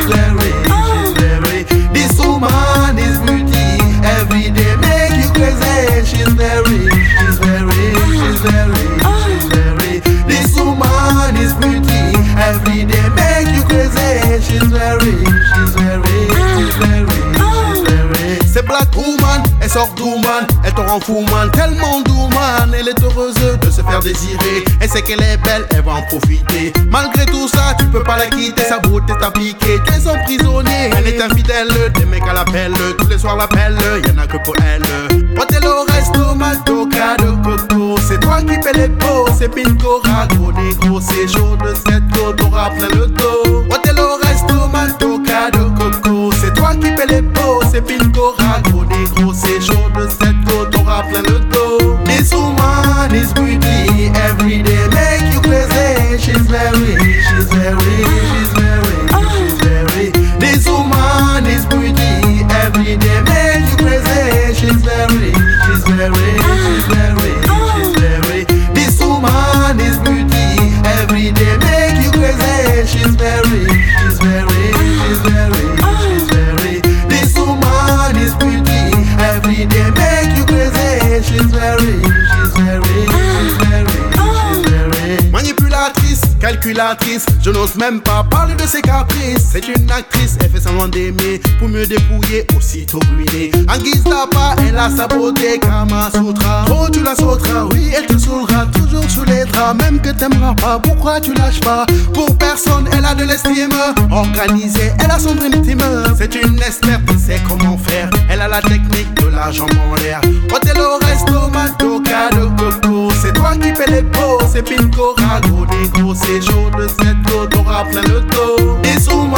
she's very, she's very. This woman is beauty, every day make you crazy. She's very, she's very, she's very, she's very. This woman is beauty, every day make you crazy. She's very, she's very, she's very, she's very. C'est Black Woman, elle sort d'Oman, elle te rend fou man, tellement doux man. Elle est heureuse de se faire désirer, elle sait qu'elle est belle, elle va en profiter. Malgré tout ça, tu peux pas la quitter, sa beauté t'a piqué, tu es son prisonnier. Elle est infidèle, des mecs à l'appel, tous les soirs l'appellent, y'en a que pour elle. Hôtel au resto, Matoka de coco, c'est toi qui paie les pots, c'est Pinko, Rago, négro, c'est chaud de cette côte, t'auras plein le dos. Hôtel au resto, Matoka de coco, c'est toi qui paie les pots, c'est Pinko, Rago, négro, c'est chaud de cette côte, t'auras plein le dos. This woman is beauty, every day make you crazy. She's very, she's very, she's very, she's very. This woman is beauty, every day make you crazy. She's very, she's very, she's very, she's very. This woman is beauty, every day make you crazy. She's very, she's very, she's very, she's very. This woman is beauty, every day make you crazy. She's very, she's very, she's very, she's very. Manipulatrice, calculatrice, je n'ose même pas parler de ses caprices. C'est une actrice, elle fait semblant d'aimer pour mieux dépouiller, aussitôt ruiner. En guise d'appât, elle a sa beauté, Kama Sutra. Oh, tu la sauteras, oui, elle te saoulera, toujours sous les draps. Même que t'aimeras pas, pourquoi tu lâches pas? Pour personne, elle a de l'estime. Organisée, elle a son dream team. C'est une experte, elle sait comment faire. Elle a la technique de la jambe en l'air. Hôtel au resto, Matoka de coco, c'est toi qui paie les pots, c'est Pinko, Rago, négro, c'est chaud de cette côte, t'auras plein le dos.